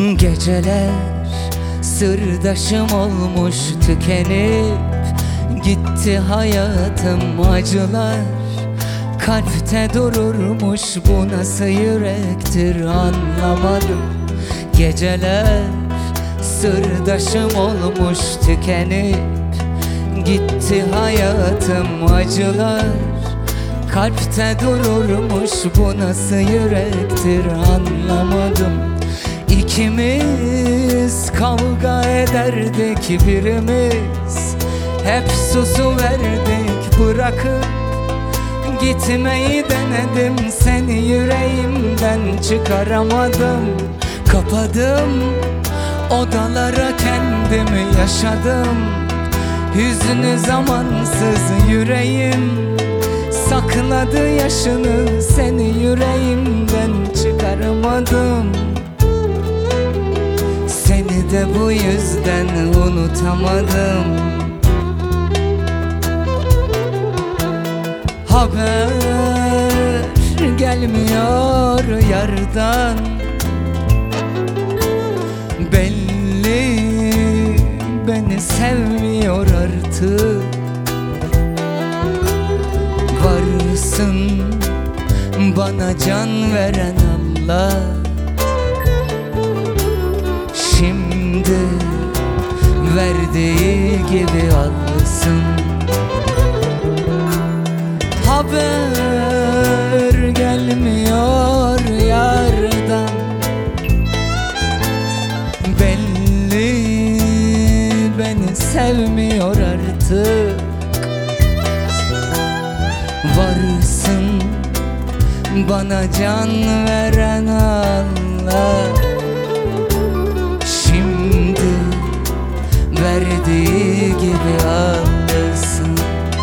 Geceler sırdaşım olmuş, tükenip gitti hayatım. Acılar kalpte dururmuş, bu nasıl yürektir anlamadım. Geceler sırdaşım olmuş, tükenip gitti hayatım. Acılar kalpte dururmuş, bu nasıl yürektir anlamadım. İkimiz kavga ederdik, birimiz hep susuverdik. Bırakıp gitmeyi denedim, seni yüreğimden çıkaramadım. Kapadım odalara kendimi, yaşadım hüznü zamansız. Yüreğim sakladı yaşını, seni yüreğimden çıkaramadım. Seni de bu yüzden unutamadım. Haber gelmiyor yardan, belli beni sevmiyor artık. Varsın bana can veren Allah, şimdi verdiği gibi alsın. Haber gelmiyor yardan, belli beni sevmiyor artık. Varsın bana can veren Allah, şimdi verdiği gibi alsın.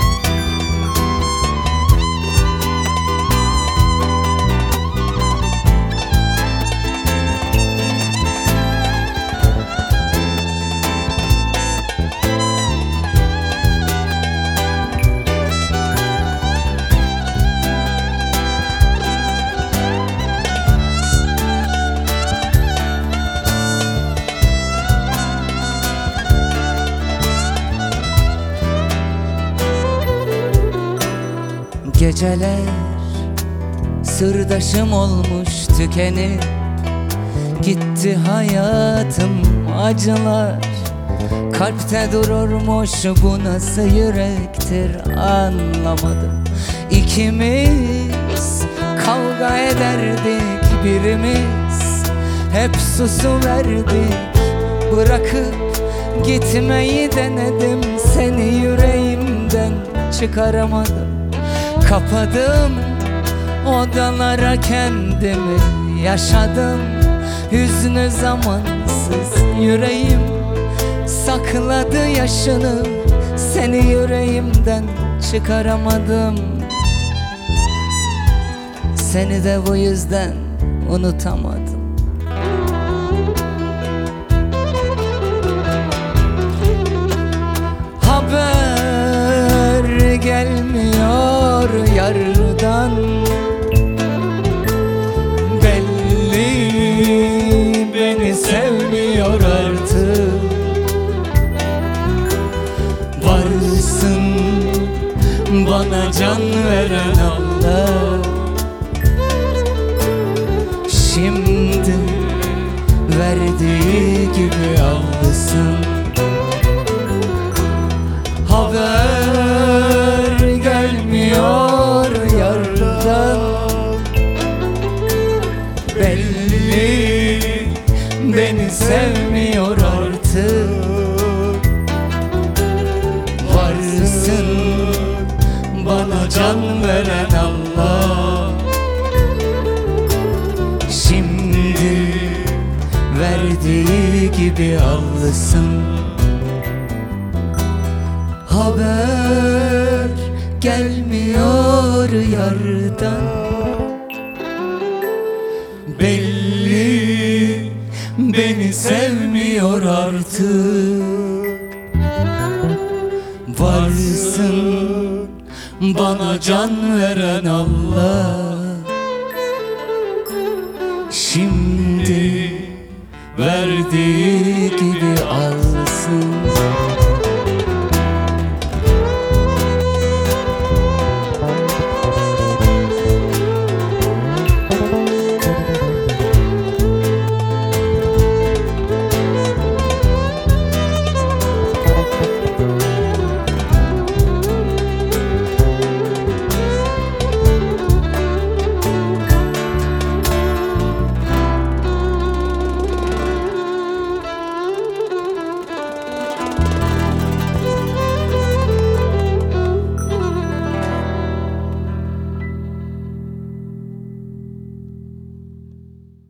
Geceler sırdaşım olmuş, tükenip gitti hayatım. Acılar kalpte dururmuş, bu nasıl yürektir anlamadım. İkimiz kavga ederdik, birimiz hep susuverdik. Bırakıp gitmeyi denedim, seni yüreğimden çıkaramadım. Kapadım odalara kendimi, yaşadım hüznü zamansız. Yüreğim sakladı yaşını, seni yüreğimden çıkaramadım. Seni de bu yüzden unutamadım. Haber gelmiyor yardan, belli beni sevmiyor artık. Varsın bana can veren Allah, şimdi verdiği gibi alsın. Haber gelmiyor yardan, belli beni sevmiyor artık. Varsın bana can veren Allah, şimdi verdiği gibi alsın. Haber gelmiyor yardan, belli beni sevmiyor artık. Varsın bana can veren Allah, şimdi verdiği gibi